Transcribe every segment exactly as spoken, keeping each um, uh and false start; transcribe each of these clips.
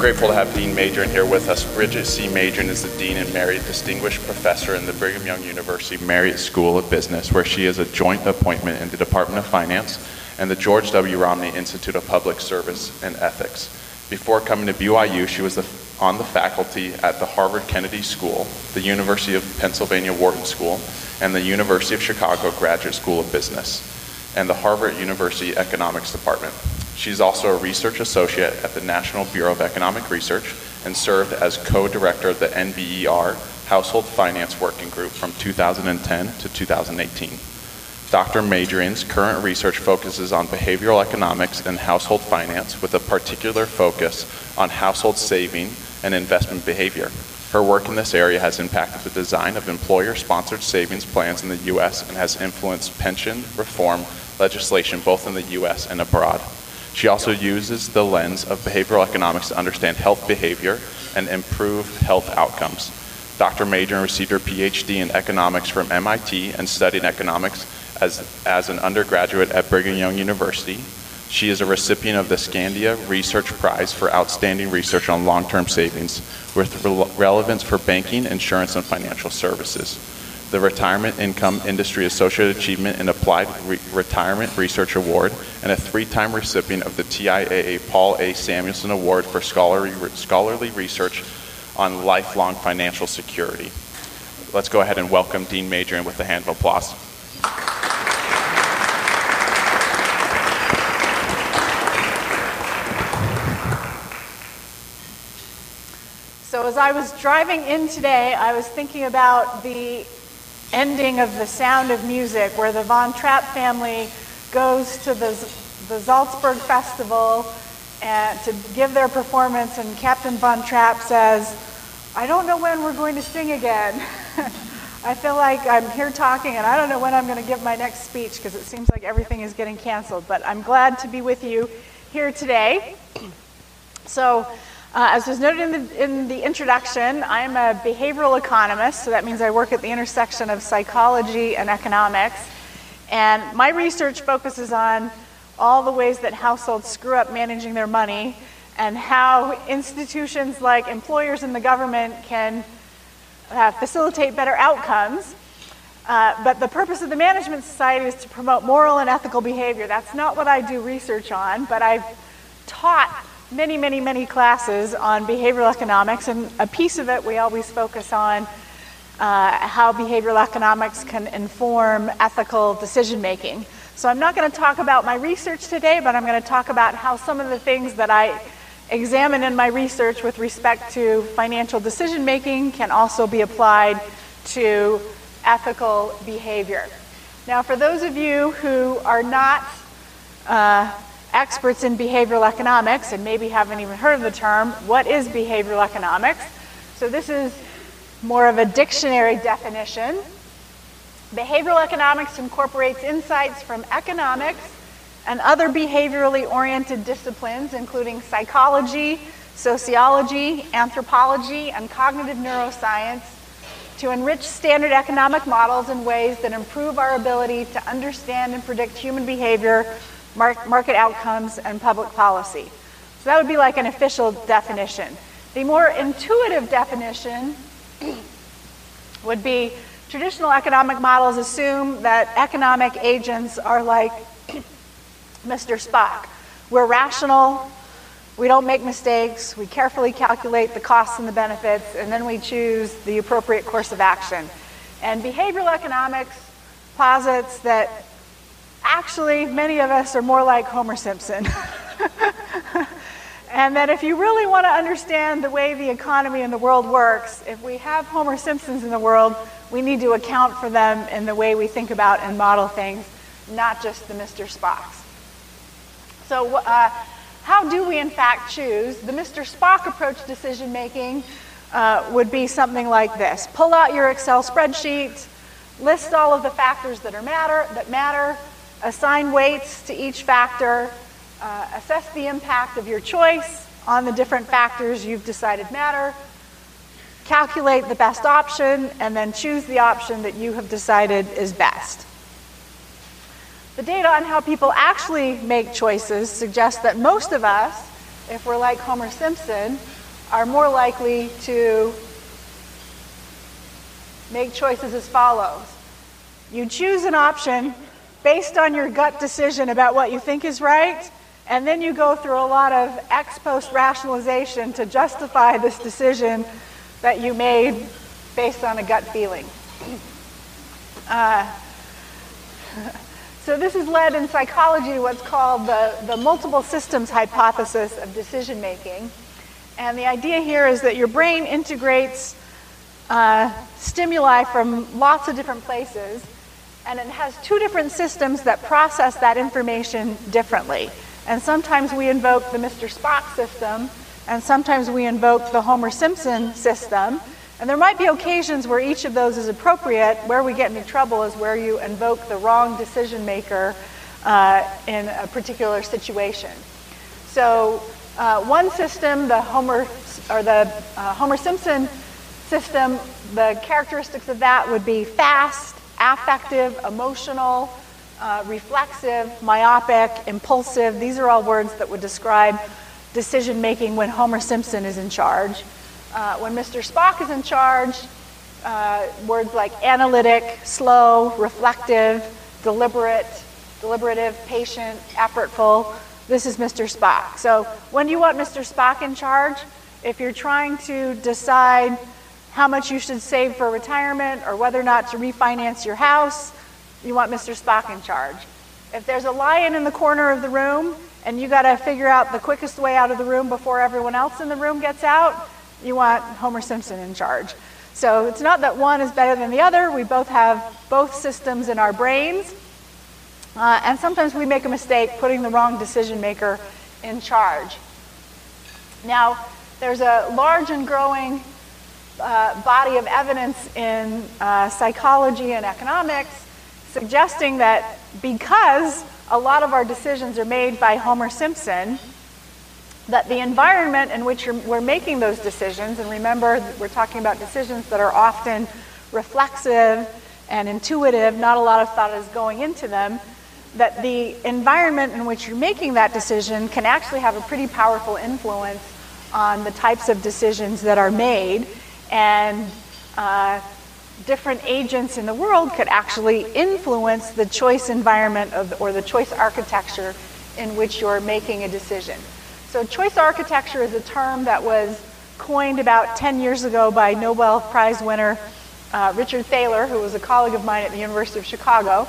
grateful to have Dean Madron here with us. Bridget C. Madron is the Dean and Marriott Distinguished Professor in the Brigham Young University Marriott School of Business, where she is a joint appointment in the Department of Finance and the George W. Romney Institute of Public Service and Ethics. Before coming to B Y U, she was the, on the faculty at the Harvard Kennedy School, the University of Pennsylvania Wharton School, and the University of Chicago Graduate School of Business, and the Harvard University Economics Department. She's also a research associate at the National Bureau of Economic Research and served as co-director of the N B E R Household Finance Working Group from two thousand ten to two thousand eighteen. Doctor Madron's current research focuses on behavioral economics and household finance, with a particular focus on household saving and investment behavior. Her work in this area has impacted the design of employer-sponsored savings plans in the U S and has influenced pension reform legislation both in the U S and abroad. She also uses the lens of behavioral economics to understand health behavior and improve health outcomes. Doctor Madron received her P H D in economics from M I T and studied economics as, as an undergraduate at Brigham Young University. She is a recipient of the Scandia Research Prize for outstanding research on long-term savings with re relevance for banking, insurance, and financial services. The Retirement Income Industry Associate Achievement in Applied Re Retirement Research Award, and a three-time recipient of the T I A A Paul A. Samuelson Award for scholarly, scholarly research on lifelong financial security. Let's go ahead and welcome Dean Madron with a hand of applause. So as I was driving in today, I was thinking about the ending of The Sound of Music, where the Von Trapp family goes to the, the Salzburg Festival and to give their performance, and Captain Von Trapp says, "I don't know when we're going to sing again." I feel like I'm here talking and I don't know when I'm going to give my next speech, because it seems like everything is getting canceled, but I'm glad to be with you here today. So, Uh, as was noted in the, in the introduction, I'm a behavioral economist, so that means I work at the intersection of psychology and economics. And my research focuses on all the ways that households screw up managing their money and how institutions like employers and the government can uh, facilitate better outcomes. Uh, but the purpose of the Management Society is to promote moral and ethical behavior. That's not what I do research on, but I've taught many, many, many classes on behavioral economics, and a piece of it we always focus on uh, how behavioral economics can inform ethical decision making. So I'm not going to talk about my research today, but I'm going to talk about how some of the things that I examine in my research with respect to financial decision making can also be applied to ethical behavior. Now, for those of you who are not uh, experts in behavioral economics and maybe haven't even heard of the term, what is behavioral economics? So this is more of a dictionary definition. Behavioral economics incorporates insights from economics and other behaviorally oriented disciplines, including psychology, sociology, anthropology, and cognitive neuroscience, to enrich standard economic models in ways that improve our ability to understand and predict human behavior, market outcomes, and public policy. So that would be like an official definition. The more intuitive definition would be traditional economic models assume that economic agents are like Mister Spock. We're rational, we don't make mistakes, we carefully calculate the costs and the benefits, and then we choose the appropriate course of action. And behavioral economics posits that actually, many of us are more like Homer Simpson. And that if you really want to understand the way the economy and the world works, if we have Homer Simpsons in the world, we need to account for them in the way we think about and model things, not just the Mister Spocks. So uh, how do we in fact choose? The Mister Spock approach to decision making uh, would be something like this. Pull out your Excel spreadsheet, list all of the factors that are matter, that matter, assign weights to each factor, uh, assess the impact of your choice on the different factors you've decided matter, calculate the best option, and then choose the option that you have decided is best. The data on how people actually make choices suggests that most of us, if we're like Homer Simpson, are more likely to make choices as follows. You choose an option based on your gut decision about what you think is right, and then you go through a lot of ex post rationalization to justify this decision that you made based on a gut feeling. Uh, so this has led in psychology to what's called the, the multiple systems hypothesis of decision making. And the idea here is that your brain integrates uh, stimuli from lots of different places, and it has two different systems that process that information differently. And sometimes we invoke the Mister Spock system, and sometimes we invoke the Homer Simpson system. And there might be occasions where each of those is appropriate. Where we get into trouble is where you invoke the wrong decision maker uh, in a particular situation. So uh, one system, the Homer or the uh, Homer Simpson system, the characteristics of that would be fast, affective, emotional, uh, reflexive, myopic, impulsive. These are all words that would describe decision making when Homer Simpson is in charge. Uh, when Mister Spock is in charge, uh, words like analytic, slow, reflective, deliberate, deliberative, patient, effortful. This is Mister Spock. So when do you want Mister Spock in charge? If you're trying to decide how much you should save for retirement or whether or not to refinance your house, you want Mister Spock in charge. If there's a lion in the corner of the room and you got to figure out the quickest way out of the room before everyone else in the room gets out, you want Homer Simpson in charge. So it's not that one is better than the other. We both have both systems in our brains. Uh, and sometimes we make a mistake putting the wrong decision maker in charge. Now, there's a large and growing Uh, body of evidence in uh, psychology and economics suggesting that because a lot of our decisions are made by Homer Simpson, that the environment in which you're, we're making those decisions, and remember we're talking about decisions that are often reflexive and intuitive, not a lot of thought is going into them, that the environment in which you're making that decision can actually have a pretty powerful influence on the types of decisions that are made. And uh, different agents in the world could actually influence the choice environment of, or the choice architecture in which you're making a decision. So choice architecture is a term that was coined about ten years ago by Nobel Prize winner uh, Richard Thaler, who was a colleague of mine at the University of Chicago.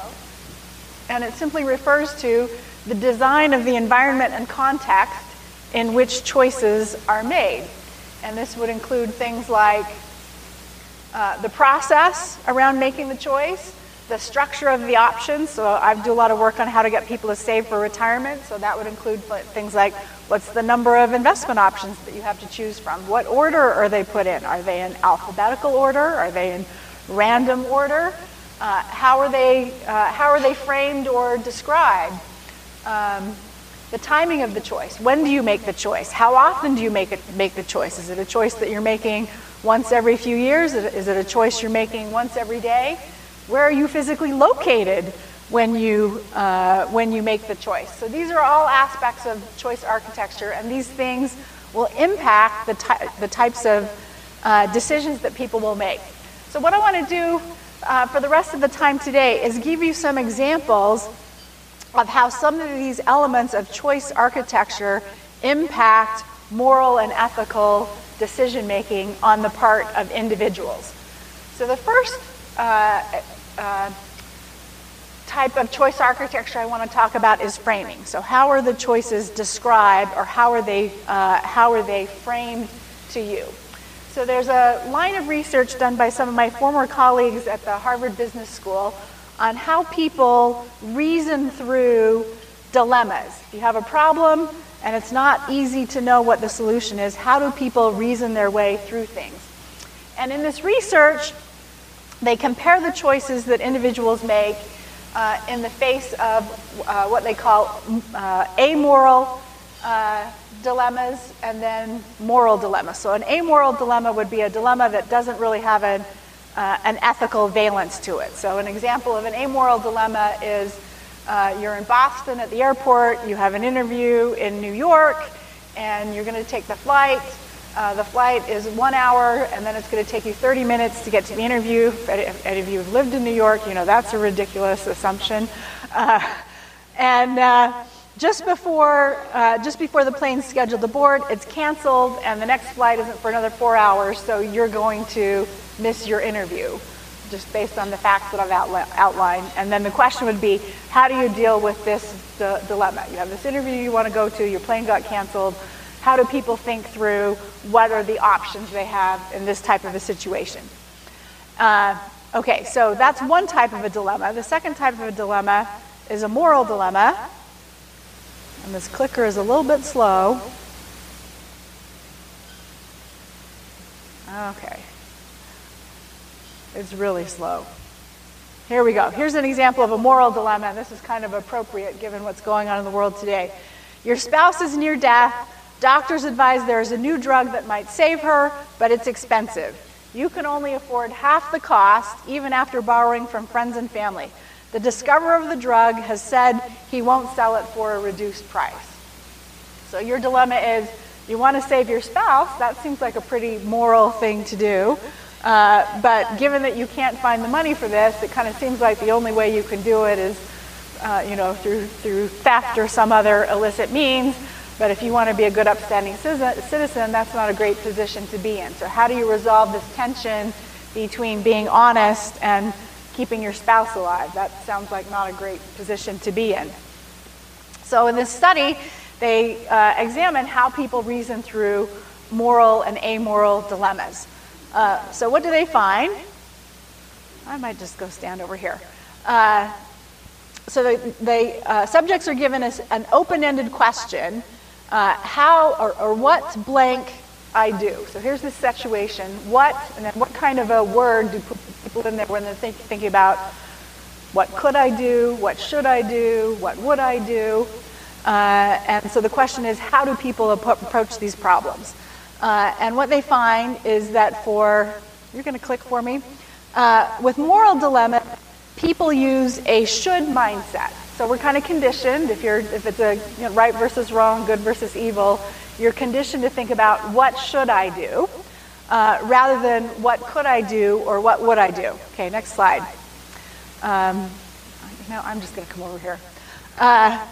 And it simply refers to the design of the environment and context in which choices are made. And this would include things like uh, the process around making the choice, the structure of the options. So I do a lot of work on how to get people to save for retirement. So that would include things like what's the number of investment options that you have to choose from? What order are they put in? Are they in alphabetical order? Are they in random order? Uh, how are they, uh, how are they framed or described? Um, The timing of the choice. When do you make the choice? How often do you make it make the choice? Is it a choice that you're making once every few years? Is it a choice you're making once every day? Where are you physically located when you uh, when you make the choice? So these are all aspects of choice architecture, and these things will impact the ty the types of uh, decisions that people will make. So what I want to do uh, for the rest of the time today is give you some examples of how some of these elements of choice architecture impact moral and ethical decision making on the part of individuals. So the first uh, uh, type of choice architecture I want to talk about is framing. So how are the choices described, or how are they, uh, how are they framed to you? So there's a line of research done by some of my former colleagues at the Harvard Business School on how people reason through dilemmas. If you have a problem and it's not easy to know what the solution is, how do people reason their way through things? And in this research, they compare the choices that individuals make uh, in the face of uh, what they call uh, amoral uh, dilemmas and then moral dilemmas. So an amoral dilemma would be a dilemma that doesn't really have an Uh, an ethical valence to it. So an example of an amoral dilemma is uh, you're in Boston at the airport, you have an interview in New York, and you're going to take the flight. Uh, the flight is one hour, and then it's going to take you thirty minutes to get to the interview. If any, if any of you have lived in New York, you know that's a ridiculous assumption. Uh, and uh, just before uh, just before the plane's scheduled to board, it's canceled, and the next flight isn't for another four hours, so you're going to miss your interview, just based on the facts that I've outli- outlined. And then the question would be, how do you deal with this d- dilemma? You have this interview you want to go to, your plane got canceled. How do people think through what are the options they have in this type of a situation? Uh, okay, so that's one type of a dilemma. The second type of a dilemma is a moral dilemma. And this clicker is a little bit slow. Okay. It's really slow. Here we go. Here's an example of a moral dilemma, and this is kind of appropriate given what's going on in the world today. Your spouse is near death. Doctors advise there is a new drug that might save her, but it's expensive. You can only afford half the cost, even after borrowing from friends and family. The discoverer of the drug has said he won't sell it for a reduced price. So your dilemma is, you want to save your spouse. That seems like a pretty moral thing to do. Uh, but given that you can't find the money for this, it kind of seems like the only way you can do it is uh, you know, through, through theft or some other illicit means. But if you want to be a good, upstanding citizen, that's not a great position to be in. So how do you resolve this tension between being honest and keeping your spouse alive? That sounds like not a great position to be in. So in this study, they uh, examine how people reason through moral and amoral dilemmas. Uh, so what do they find? I might just go stand over here. Uh, so they, they uh, subjects are given a, an open-ended question. Uh, how or, or what blank I do. So here's this situation. What, and then what kind of a word do people in there when they're think, thinking about what could I do, what should I do, what would I do? Uh, and so the question is, how do people ap- approach these problems? Uh, and what they find is that for, you're going to click for me, uh, with moral dilemma, people use a should mindset. So we're kind of conditioned, if you're, if it's a you know, right versus wrong, good versus evil, you're conditioned to think about what should I do, uh, rather than what could I do or what would I do. Okay, next slide. Um, you know, I'm just going to come over here. Uh,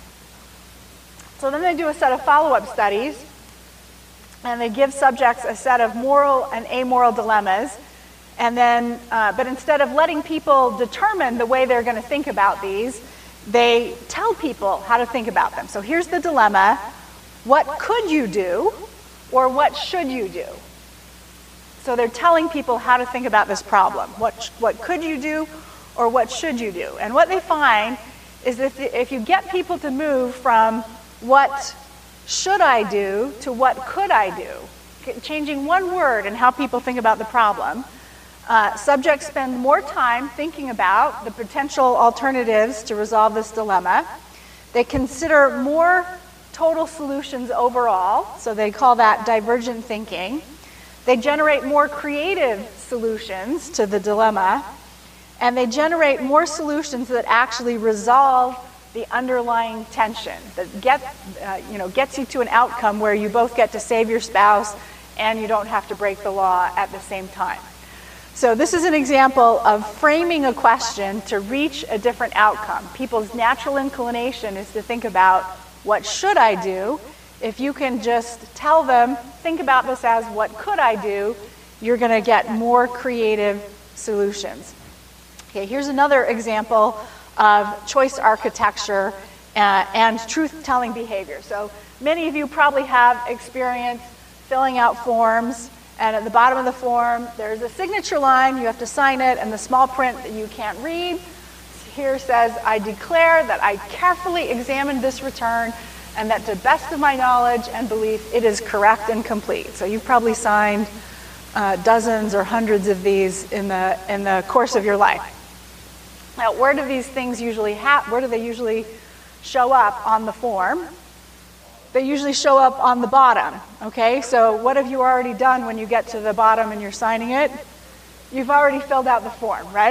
so then they do a set of follow-up studies, and they give subjects a set of moral and amoral dilemmas, and then, uh, but instead of letting people determine the way they're going to think about these, they tell people how to think about them. So here's the dilemma. What could you do, or what should you do? So they're telling people how to think about this problem. What, what could you do, or what should you do? And what they find is that if you get people to move from what should I do to what could I do, changing one word in how people think about the problem, Uh, subjects spend more time thinking about the potential alternatives to resolve this dilemma. They consider more total solutions overall, so they call that divergent thinking. They generate more creative solutions to the dilemma, and they generate more solutions that actually resolve the underlying tension, that get, uh, you know, gets you to an outcome where you both get to save your spouse and you don't have to break the law at the same time. So this is an example of framing a question to reach a different outcome. People's natural inclination is to think about, what should I do? If you can just tell them, think about this as what could I do, you're going to get more creative solutions. Okay, here's another example of choice architecture uh, and truth-telling behavior. So many of you probably have experience filling out forms, and at the bottom of the form, there's a signature line. You have to sign it, and the small print that you can't read here says, I declare that I carefully examined this return, and that to the best of my knowledge and belief, it is correct and complete. So you've probably signed uh, dozens or hundreds of these in the in the course of your life. Now, where do these things usually happen? Where do they usually show up on the form? They usually show up on the bottom, okay? So what have you already done when you get to the bottom and you're signing it? You've already filled out the form, right?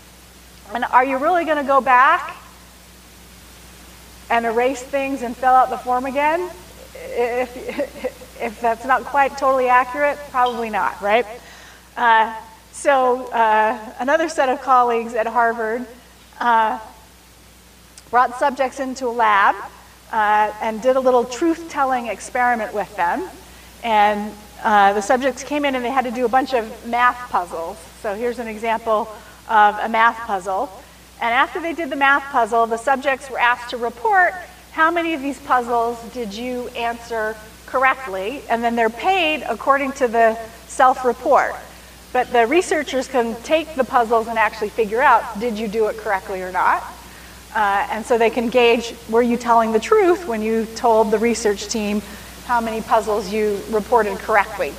And are you really going to go back and erase things and fill out the form again? If, if that's not quite totally accurate, probably not, right? Uh, so uh, another set of colleagues at Harvard uh, brought subjects into a lab uh, and did a little truth-telling experiment with them. And uh, the subjects came in and they had to do a bunch of math puzzles. So here's an example of a math puzzle. And after they did the math puzzle, the subjects were asked to report how many of these puzzles did you answer correctly, and then they're paid according to the self-report. But the researchers can take the puzzles and actually figure out, did you do it correctly or not? Uh, and so they can gauge, were you telling the truth when you told the research team how many puzzles you reported correctly?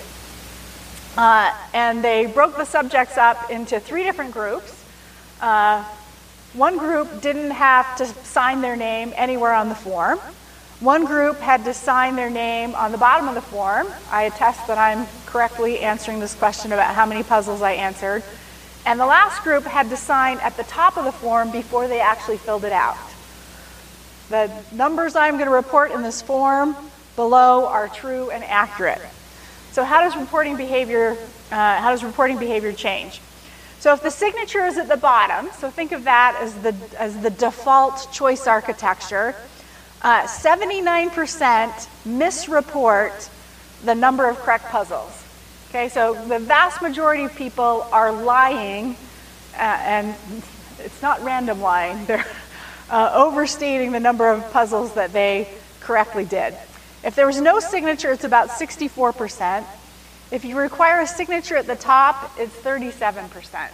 Uh, and they broke the subjects up into three different groups. Uh, one group didn't have to sign their name anywhere on the form. One group had to sign their name on the bottom of the form. I attest that I'm correctly answering this question about how many puzzles I answered. And the last group had to sign at the top of the form before they actually filled it out. The numbers I'm going to report in this form below are true and accurate. So how does reporting behavior, uh, how does reporting behavior change? So if the signature is at the bottom, so think of that as the, as the default choice architecture, uh, seventy-nine percent misreport the number of correct puzzles. Okay, so the vast majority of people are lying, uh, and it's not random lying, they're uh, overstating the number of puzzles that they correctly did. If there was no signature, it's about sixty-four percent. If you require a signature at the top, it's thirty-seven percent.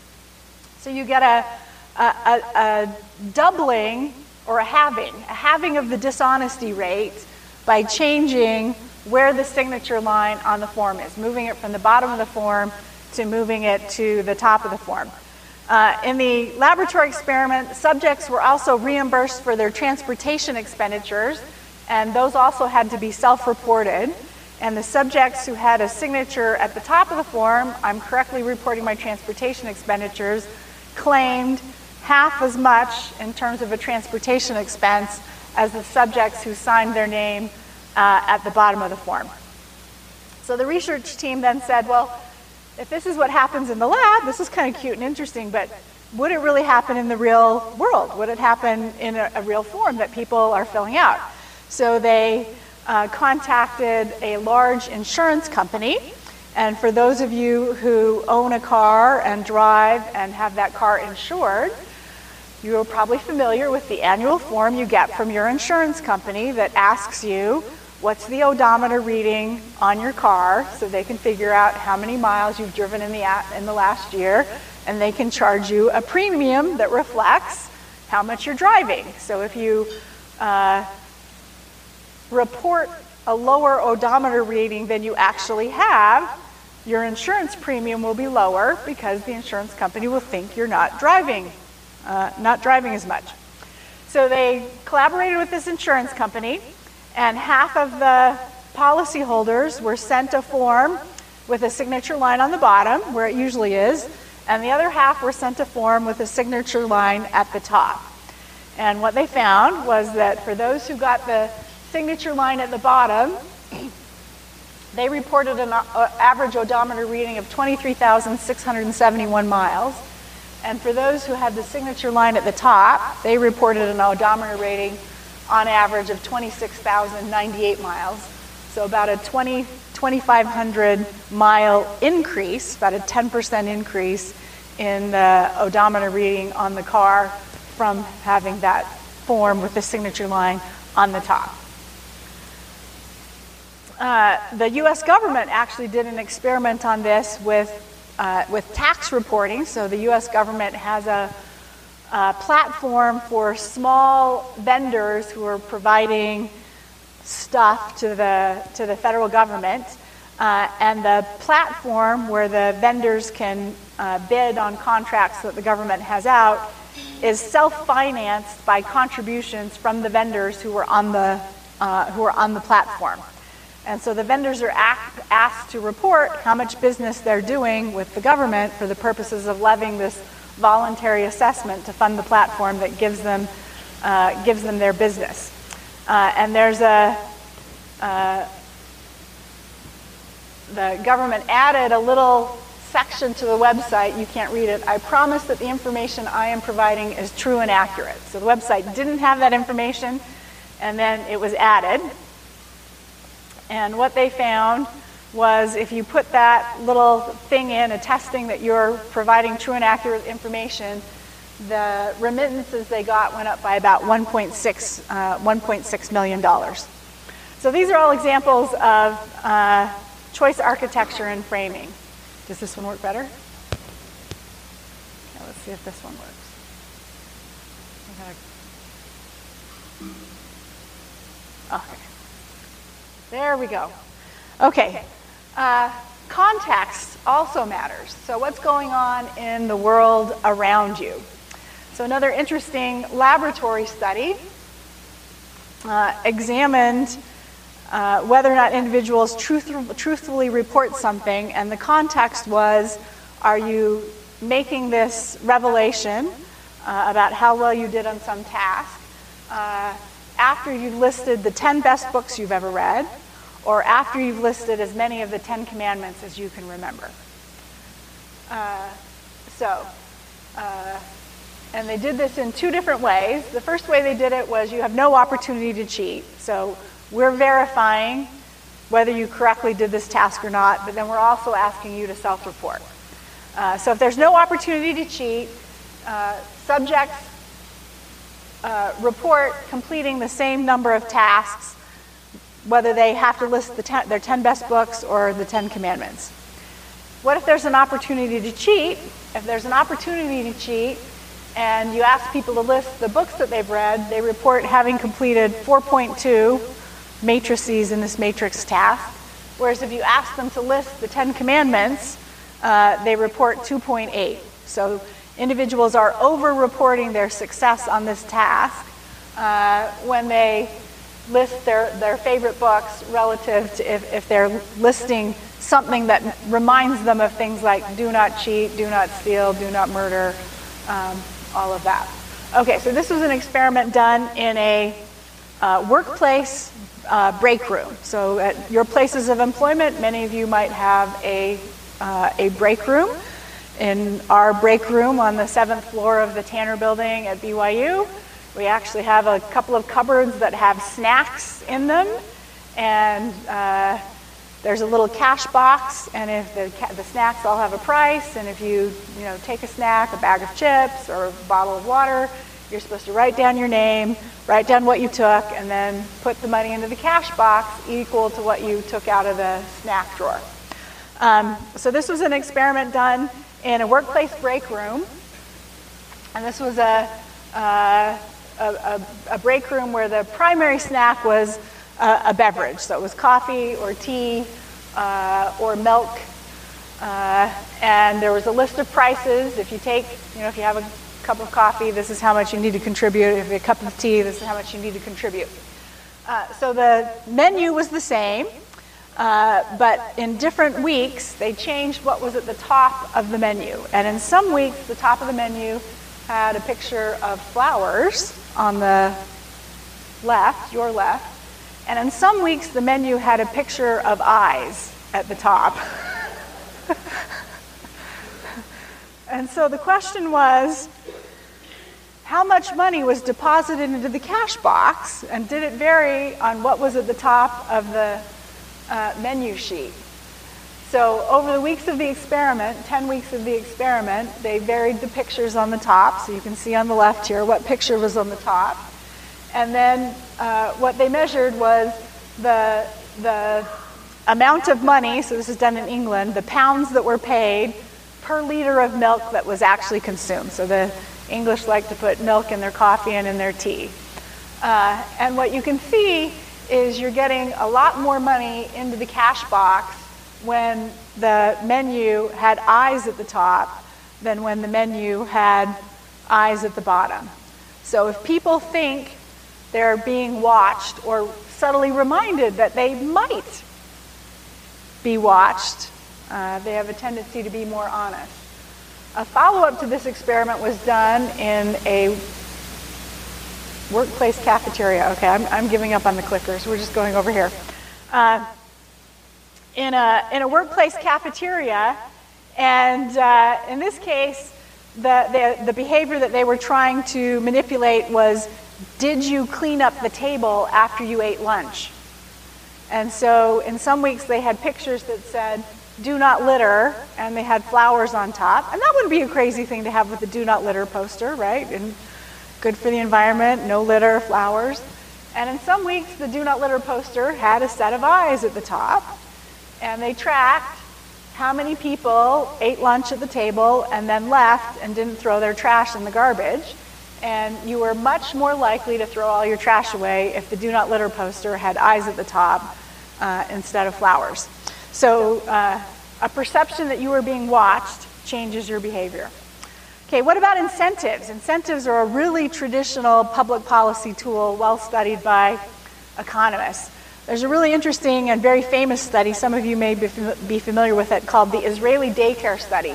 So you get a, a, a, a doubling or a halving, a halving of the dishonesty rate by changing where the signature line on the form is, moving it from the bottom of the form to moving it to the top of the form. Uh, in the laboratory experiment, subjects were also reimbursed for their transportation expenditures, and those also had to be self-reported. And the subjects who had a signature at the top of the form, I'm correctly reporting my transportation expenditures, claimed half as much in terms of a transportation expense as the subjects who signed their name uh, at the bottom of the form. So the research team then said, well, if this is what happens in the lab, this is kind of cute and interesting, but would it really happen in the real world? Would it happen in a, a real form that people are filling out? So they uh, contacted a large insurance company. And for those of you who own a car and drive and have that car insured, you are probably familiar with the annual form you get from your insurance company that asks you what's the odometer reading on your car, so they can figure out how many miles you've driven in the, in the last year, and they can charge you a premium that reflects how much you're driving. So if you uh, report a lower odometer reading than you actually have, your insurance premium will be lower because the insurance company will think you're not driving, uh, not driving as much. So they collaborated with this insurance company, and half of the policyholders were sent a form with a signature line on the bottom, where it usually is, and the other half were sent a form with a signature line at the top. And what they found was that for those who got the signature line at the bottom, they reported an average odometer reading of twenty-three thousand six hundred seventy-one miles. And for those who had the signature line at the top, they reported an odometer rating on average of twenty-six thousand ninety-eight miles. So about a twenty, twenty-five hundred mile increase, about a ten percent increase in the odometer reading on the car from having that form with the signature line on the top. Uh, the U S government actually did an experiment on this with, uh, with tax reporting. So the U S government has a, a platform for small vendors who are providing stuff to the, to the federal government. Uh, and the platform where the vendors can uh, bid on contracts that the government has out is self-financed by contributions from the vendors who are on the, uh, who are on the platform. And so the vendors are asked to report how much business they're doing with the government for the purposes of levying this voluntary assessment to fund the platform that gives them, uh, gives them their business. Uh, and there's a, uh, the government added a little section to the website. You can't read it. I promise that the information I am providing is true and accurate. So the website didn't have that information, and then it was added. And what they found was if you put that little thing in, attesting that you're providing true and accurate information, the remittances they got went up by about one point six million dollars. So these are all examples of uh, choice architecture and framing. Does this one work better? Okay, let's see if this one works. Okay. There we go. Okay. Uh, context also matters. So what's going on in the world around you? So another interesting laboratory study uh, examined uh, whether or not individuals truth, truthfully report something, and the context was, are you making this revelation uh, about how well you did on some task uh, after you've listed the ten best books you've ever read, or after you've listed as many of the Ten Commandments as you can remember. Uh, so, uh, and they did this in two different ways. The first way they did it was you have no opportunity to cheat. So we're verifying whether you correctly did this task or not, but then we're also asking you to self-report. Uh, so if there's no opportunity to cheat, uh, subjects uh, report completing the same number of tasks, whether they have to list the ten, their ten best books or the Ten Commandments. What if there's an opportunity to cheat? If there's an opportunity to cheat and you ask people to list the books that they've read, they report having completed four point two matrices in this matrix task, whereas if you ask them to list the Ten Commandments, uh, they report two point eight. So individuals are over-reporting their success on this task uh, when they list their, their favorite books relative to if, if they're listing something that reminds them of things like do not cheat, do not steal, do not murder, um, all of that. Okay, so this was an experiment done in a uh, workplace uh, break room. So at your places of employment, many of you might have a, uh, a break room. In our break room on the seventh floor of the Tanner Building at B Y U, we actually have a couple of cupboards that have snacks in them, and uh, there's a little cash box, and if the, ca the snacks all have a price, and if you, you know, take a snack, a bag of chips or a bottle of water, you're supposed to write down your name, write down what you took, and then put the money into the cash box equal to what you took out of the snack drawer. Um, so this was an experiment done in a workplace break room, and this was a uh, A, a, a break room where the primary snack was uh, a beverage. So it was coffee or tea uh, or milk. Uh, and there was a list of prices. If you take, you know, if you have a cup of coffee, this is how much you need to contribute. If you have a cup of tea, this is how much you need to contribute. Uh, so the menu was the same, uh, but in different weeks, they changed what was at the top of the menu. And in some weeks, the top of the menu had a picture of flowers on the left, your left, and in some weeks the menu had a picture of eyes at the top. And so the question was, how much money was deposited into the cash box, and did it vary on what was at the top of the uh, menu sheet? So over the weeks of the experiment, ten weeks of the experiment, they varied the pictures on the top. So you can see on the left here what picture was on the top. And then uh, what they measured was the, the amount of money, so this is done in England, the pounds that were paid per liter of milk that was actually consumed. So the English like to put milk in their coffee and in their tea. Uh, and what you can see is you're getting a lot more money into the cash box when the menu had eyes at the top than when the menu had eyes at the bottom. So if people think they're being watched or subtly reminded that they might be watched, uh, they have a tendency to be more honest. A follow-up to this experiment was done in a workplace cafeteria. Okay, I'm, I'm giving up on the clickers. We're just going over here. Uh, in a, in a workplace cafeteria, and uh, in this case, the, the, the behavior that they were trying to manipulate was, did you clean up the table after you ate lunch? And so in some weeks they had pictures that said, do not litter, and they had flowers on top. And that wouldn't be a crazy thing to have with the do not litter poster, right? And good for the environment, no litter, flowers. And in some weeks, the do not litter poster had a set of eyes at the top, and they tracked how many people ate lunch at the table and then left and didn't throw their trash in the garbage. And you were much more likely to throw all your trash away if the do not litter poster had eyes at the top uh, instead of flowers. So uh, a perception that you are being watched changes your behavior. Okay, what about incentives? Incentives are a really traditional public policy tool, well studied by economists. There's a really interesting and very famous study, some of you may be, fam- be familiar with it, called the Israeli Daycare Study.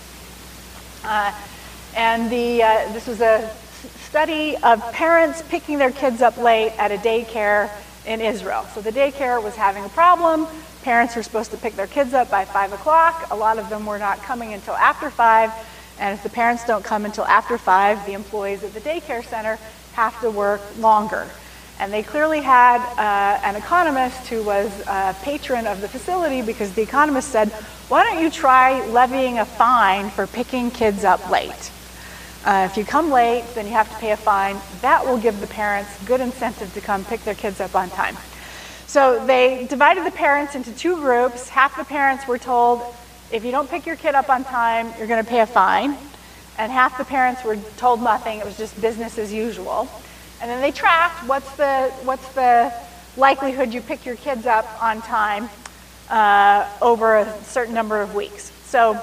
Uh, and the, uh, this was a study of parents picking their kids up late at a daycare in Israel. So the daycare was having a problem. Parents were supposed to pick their kids up by five o'clock. A lot of them were not coming until after five. And if the parents don't come until after five, the employees at the daycare center have to work longer. And they clearly had uh, an economist who was a patron of the facility, because the economist said, why don't you try levying a fine for picking kids up late? Uh, if you come late, then you have to pay a fine. That will give the parents good incentive to come pick their kids up on time. So they divided the parents into two groups. Half the parents were told, if you don't pick your kid up on time, you're going to pay a fine. And half the parents were told nothing. It was just business as usual. And then they tracked what's the, what's the likelihood you pick your kids up on time uh, over a certain number of weeks. So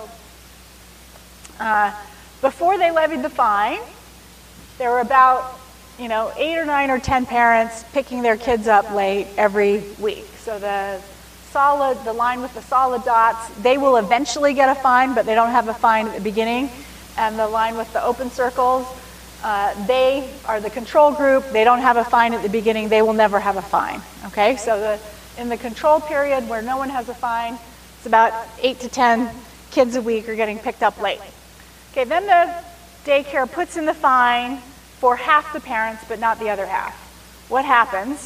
uh, before they levied the fine, there were about, you know, eight or nine or ten parents picking their kids up late every week. So the solid, the line with the solid dots, they will eventually get a fine, but they don't have a fine at the beginning. And the line with the open circles, uh, they are the control group. They don't have a fine at the beginning. They will never have a fine. Okay, so the, in the control period where no one has a fine, it's about eight to ten kids a week are getting picked up late. Okay, then the daycare puts in the fine for half the parents, but not the other half. What happens?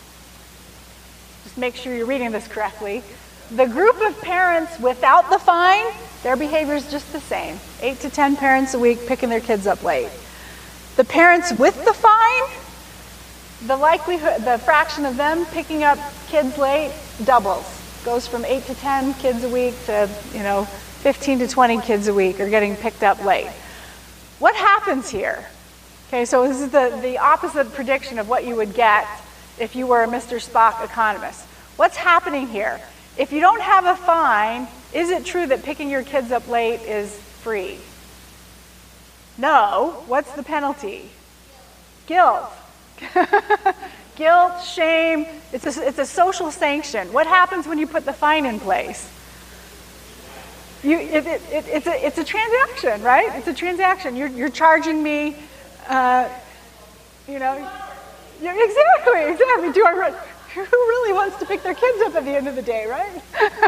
Just make sure you're reading this correctly. The group of parents without the fine, their behavior is just the same. Eight to ten parents a week picking their kids up late. The parents with the fine, the likelihood, the fraction of them picking up kids late doubles. Goes from eight to ten kids a week to, you know, fifteen to twenty kids a week are getting picked up late. What happens here? Okay, so this is the, the opposite prediction of what you would get if you were a Mister Spock economist. What's happening here? If you don't have a fine, is it true that picking your kids up late is free? No. What's the penalty? Guilt. Guilt, shame, it's a, it's a social sanction. What happens when you put the fine in place? You, it, it, it, it's, a, it's a transaction, right? It's a transaction. You're, you're charging me, uh, you know, you're, exactly, exactly. Do I re- who really wants to pick their kids up at the end of the day, right?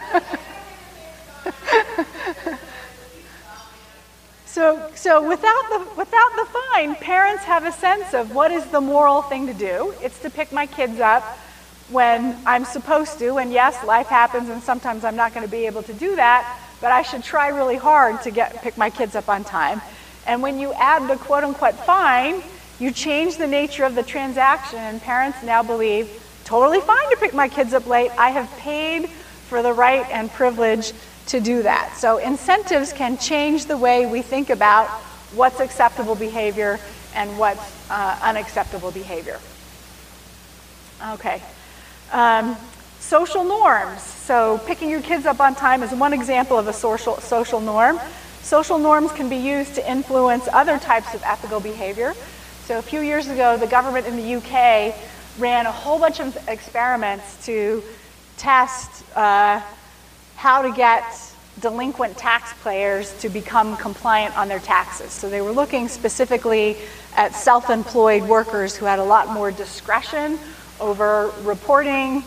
So, so without the, without the fine, parents have a sense of what is the moral thing to do. It's to pick my kids up when I'm supposed to, and yes, life happens and sometimes I'm not going to be able to do that, but I should try really hard to get pick my kids up on time. And when you add the quote-unquote fine, you change the nature of the transaction, and parents now believe, totally fine to pick my kids up late. I have paid for the right and privilege to do that. So incentives can change the way we think about what's acceptable behavior and what's uh, unacceptable behavior. Okay. Um, social norms. So picking your kids up on time is one example of a social, social norm. Social norms can be used to influence other types of ethical behavior. So a few years ago, the government in the U K ran a whole bunch of experiments to test uh, how to get delinquent taxpayers to become compliant on their taxes. So they were looking specifically at self-employed workers who had a lot more discretion over reporting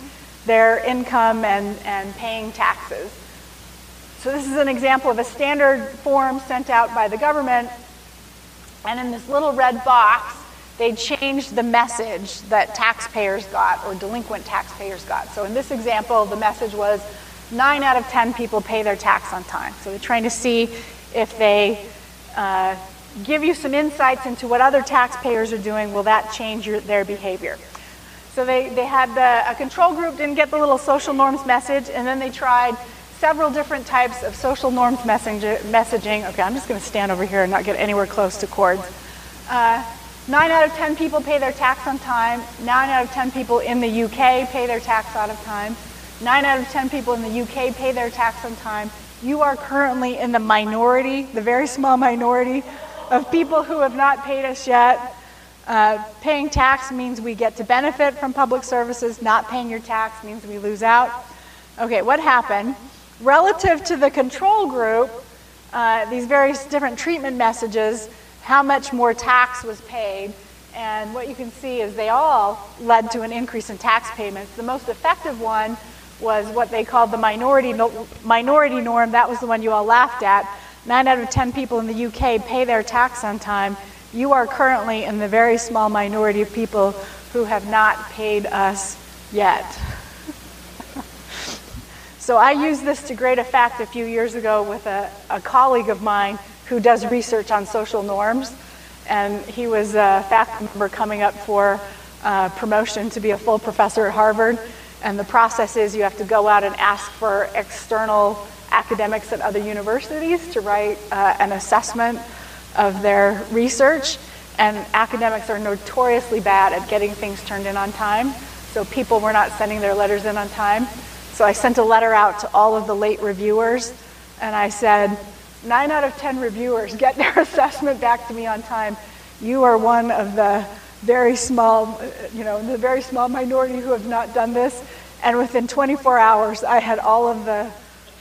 their income and, and paying taxes. So this is an example of a standard form sent out by the government, and in this little red box, they changed the message that taxpayers got or delinquent taxpayers got. So in this example, the message was nine out of ten people pay their tax on time. So they're trying to see if they uh, give you some insights into what other taxpayers are doing, will that change your, their behavior? So they, they had the, a control group didn't get the little social norms message, and then they tried several different types of social norms message, messaging. Okay, I'm just going to stand over here and not get anywhere close to cords. Uh, nine out of ten people pay their tax on time. Nine out of ten people in the U K pay their tax out of time. Nine out of ten people in the U K pay their tax on time. You are currently in the minority, the very small minority of people who have not paid us yet. Uh, paying tax means we get to benefit from public services. Not paying your tax means we lose out. Okay, what happened? Relative to the control group, uh, these various different treatment messages, how much more tax was paid, and what you can see is they all led to an increase in tax payments. The most effective one was what they called the minority, no, minority norm. That was the one you all laughed at. Nine out of ten people in the U K pay their tax on time. You are currently in the very small minority of people who have not paid us yet. So I used this to great effect a few years ago with a, a colleague of mine who does research on social norms, and he was a faculty member coming up for uh, promotion to be a full professor at Harvard. And the process is you have to go out and ask for external academics at other universities to write uh, an assessment of their research. And academics are notoriously bad at getting things turned in on time. So people were not sending their letters in on time. So I sent a letter out to all of the late reviewers, and I said, nine out of ten reviewers get their assessment back to me on time. You are one of the very small, you know, the very small minority who have not done this. And within twenty-four hours, I had all of the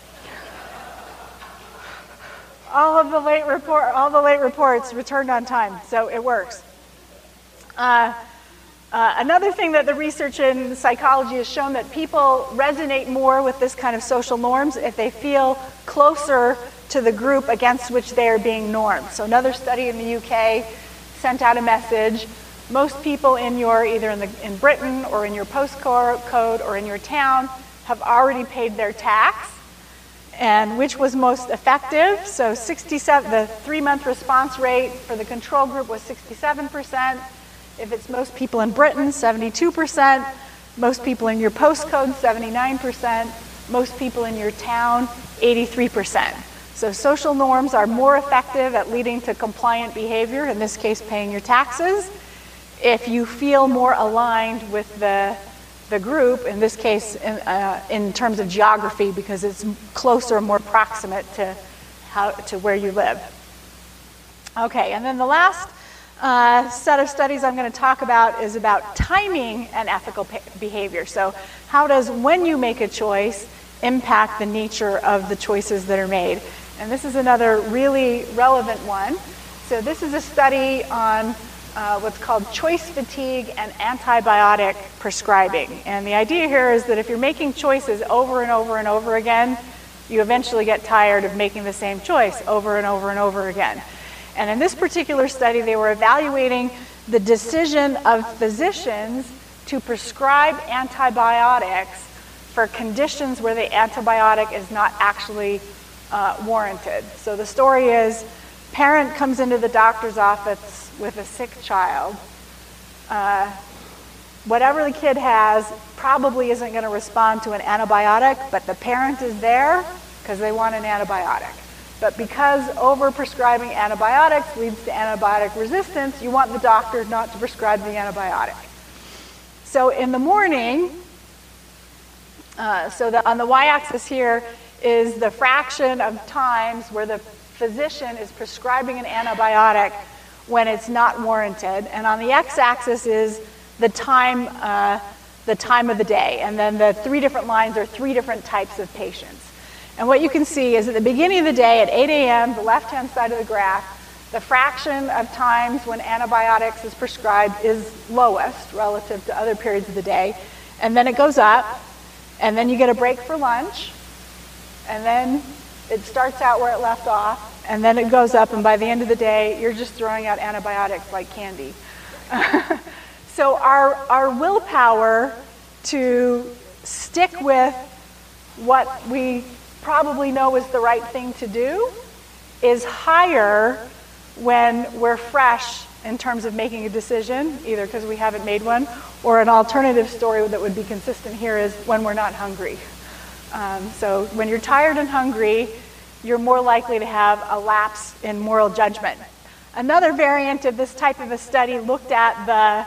all of the late report, all the late reports returned on time. So it works. Uh, uh, another thing that the research in psychology has shown that people resonate more with this kind of social norms if they feel closer to the group against which they are being normed. So another study in the U K sent out a message. Most people in your, either in, the, in Britain or in your postcode or in your town have already paid their tax. And which was most effective? So sixty-seven, the three-month response rate for the control group was sixty-seven percent. If it's most people in Britain, seventy-two percent. Most people in your postcode, seventy-nine percent. Most people in your town, eighty-three percent. So social norms are more effective at leading to compliant behavior, in this case paying your taxes, if you feel more aligned with the, the group, in this case in, uh, in terms of geography, because it's closer, more proximate to, how, to where you live. Okay, and then the last uh, set of studies I'm going to talk about is about timing and ethical behavior. So how does when you make a choice impact the nature of the choices that are made? And this is another really relevant one. So this is a study on uh, what's called choice fatigue and antibiotic prescribing. And the idea here is that if you're making choices over and over and over again, you eventually get tired of making the same choice over and over and over again. And in this particular study, they were evaluating the decision of physicians to prescribe antibiotics for conditions where the antibiotic is not actually Uh, warranted. So the story is, parent comes into the doctor's office with a sick child. Uh, whatever the kid has probably isn't going to respond to an antibiotic, but the parent is there because they want an antibiotic. But because over-prescribing antibiotics leads to antibiotic resistance, you want the doctor not to prescribe the antibiotic. So in the morning, uh, so the, on the y-axis here is the fraction of times where the physician is prescribing an antibiotic when it's not warranted. And on the x-axis is the time, uh, the time of the day. And then the three different lines are three different types of patients. And what you can see is at the beginning of the day at eight a m, the left-hand side of the graph, the fraction of times when antibiotics is prescribed is lowest relative to other periods of the day. And then it goes up. and then you get a break for lunch, and then it starts out where it left off, and then it goes up, and by the end of the day, you're just throwing out antibiotics like candy. So our, our willpower to stick with what we probably know is the right thing to do is higher when we're fresh in terms of making a decision, either because we haven't made one, or an alternative story that would be consistent here is when we're not hungry. Um, so when you're tired and hungry, you're more likely to have a lapse in moral judgment. Another variant of this type of a study looked at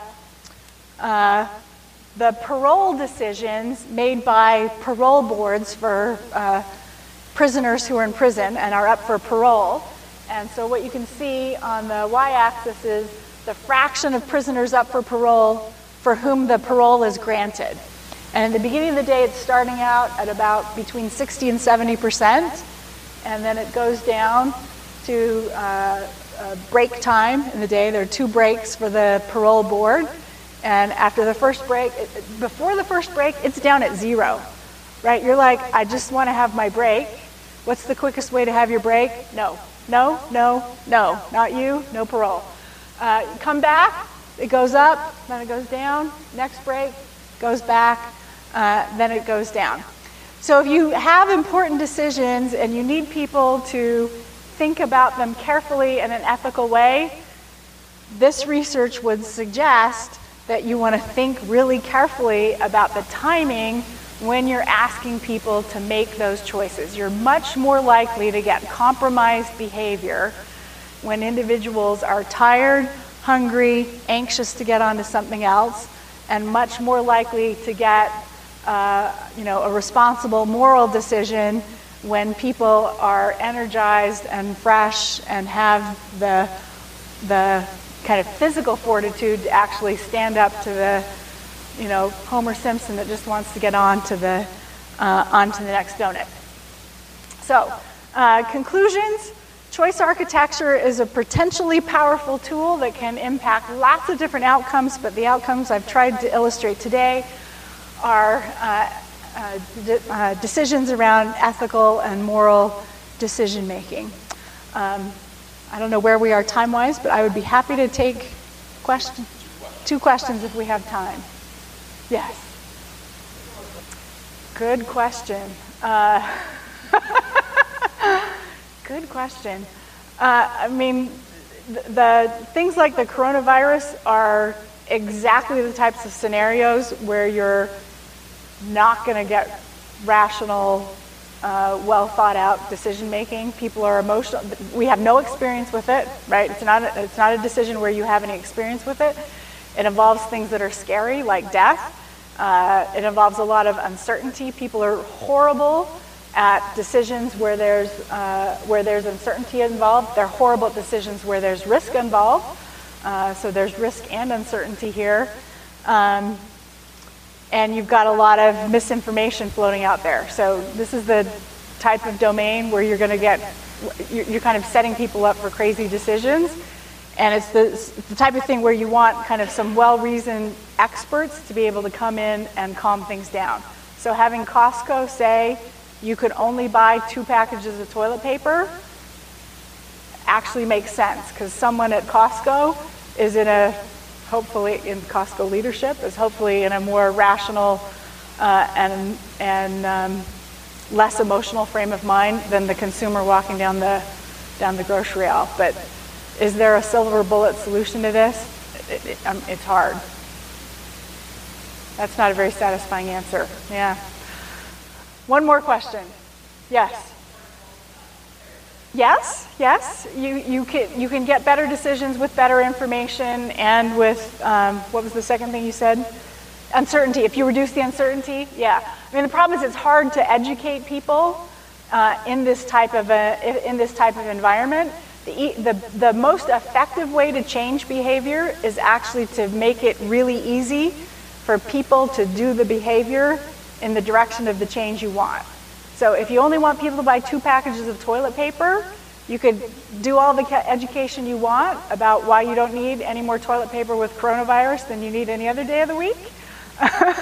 the, uh, the parole decisions made by parole boards for uh, prisoners who are in prison and are up for parole. And so what you can see on the y-axis is the fraction of prisoners up for parole for whom the parole is granted. And in the beginning of the day, it's starting out at about between sixty and seventy percent, and then it goes down to uh, uh, break time in the day. There are two breaks for the parole board, and after the first break, it, before the first break, it's down at zero, right? You're like, I just want to have my break. What's the quickest way to have your break? No, no, no, no, not you, no parole. Uh, come back, it goes up, then it goes down, next break, goes back, uh, then it goes down. So if you have important decisions and you need people to think about them carefully in an ethical way, this research would suggest that you want to think really carefully about the timing when you're asking people to make those choices. You're much more likely to get compromised behavior when individuals are tired, hungry, anxious to get onto something else, and much more likely to get uh, you know, a responsible moral decision when people are energized and fresh and have the, the kind of physical fortitude to actually stand up to the, you know, Homer Simpson that just wants to get on to the, uh, onto the next donut. So, uh, conclusions. Choice architecture is a potentially powerful tool that can impact lots of different outcomes, but the outcomes I've tried to illustrate today are uh, uh, de uh, decisions around ethical and moral decision making. Um, I don't know where we are time-wise, but I would be happy to take questions, two questions if we have time. Yes. Good question. Uh, good question. Uh, I mean, the, the things like the coronavirus are exactly the types of scenarios where you're not going to get rational, uh, well thought out decision making. People are emotional. We have no experience with it, right? It's not a, it's not a decision where you have any experience with it. It involves things that are scary, like death. Uh, it involves a lot of uncertainty. People are horrible at decisions where there's uh, where there's uncertainty involved. They're horrible at decisions where there's risk involved. Uh, so there's risk and uncertainty here. Um, and you've got a lot of misinformation floating out there. So this is the type of domain where you're going to get, you're kind of setting people up for crazy decisions. And it's the, it's the type of thing where you want kind of some well-reasoned experts to be able to come in and calm things down. So having Costco say you could only buy two packages of toilet paper actually makes sense, because someone at Costco is in a, hopefully in Costco leadership, is hopefully in a more rational uh, and, and um, less emotional frame of mind than the consumer walking down the, down the grocery aisle. But is there a silver bullet solution to this? It, it, um, it's hard. That's not a very satisfying answer. Yeah. One more question. Yes. Yes, yes. You, you, can, you can get better decisions with better information and with, um, what was the second thing you said? Uncertainty. If you reduce the uncertainty, yeah. I mean, the problem is it's hard to educate people uh, in this type of a, in this type of environment. The, the, the most effective way to change behavior is actually to make it really easy for people to do the behavior in the direction of the change you want. So if you only want people to buy two packages of toilet paper, you could do all the education you want about why you don't need any more toilet paper with coronavirus than you need any other day of the week.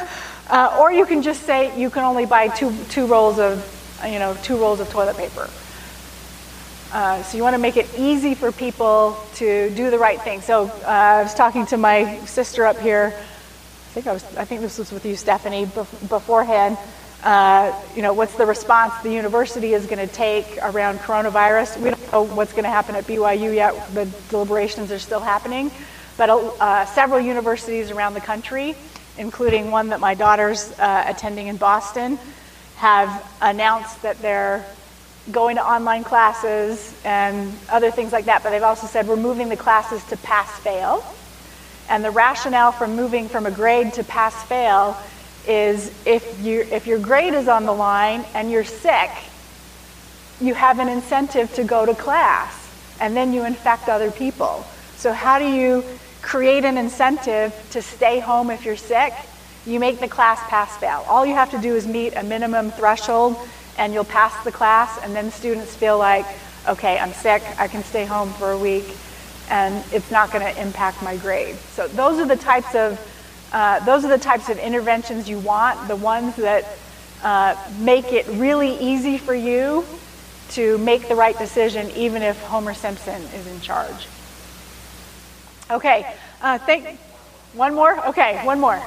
Uh, or you can just say you can only buy two, two rolls of, you know, two rolls of toilet paper. Uh, so you want to make it easy for people to do the right thing. So uh, I was talking to my sister up here. I think I was. I think this was with you, Stephanie, bef- beforehand. Uh, you know, what's the response the university is going to take around coronavirus? We don't know what's going to happen at B Y U yet. The deliberations are still happening, but uh, several universities around the country, including one that my daughter's uh, attending in Boston, have announced that they're going to online classes and other things like that, but they've also said we're moving the classes to pass-fail. And the rationale for moving from a grade to pass-fail is if, you, if your grade is on the line and you're sick, you have an incentive to go to class, and then you infect other people. So how do you create an incentive to stay home if you're sick? You make the class pass-fail. All you have to do is meet a minimum threshold and you'll pass the class, and then students feel like, okay, I'm sick, I can stay home for a week, and it's not going to impact my grade. So those are the types of uh, those are the types of interventions you want, the ones that uh, make it really easy for you to make the right decision, even if Homer Simpson is in charge. Okay, uh, thank. One more. Okay, one more.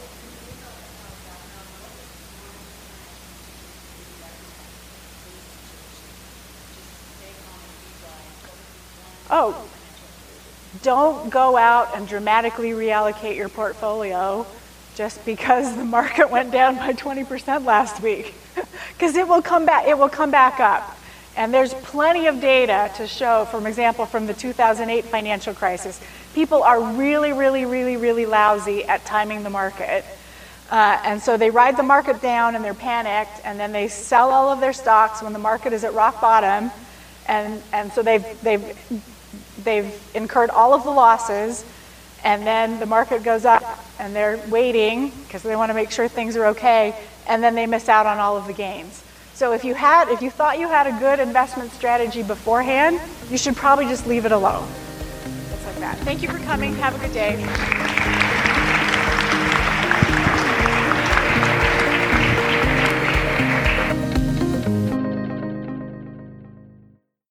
Oh, don't go out and dramatically reallocate your portfolio just because the market went down by twenty percent last week, because it will come back. It will come back up, and there's plenty of data to show. For example, from the two thousand eight financial crisis, people are really, really, really, really lousy at timing the market, uh, and so they ride the market down and they're panicked, and then they sell all of their stocks when the market is at rock bottom, and and so they've they've They've incurred all of the losses, and then the market goes up, and they're waiting because they want to make sure things are okay, and then they miss out on all of the gains. So if you had, if you thought you had a good investment strategy beforehand, you should probably just leave it alone. Just like that. Thank you for coming. Have a good day.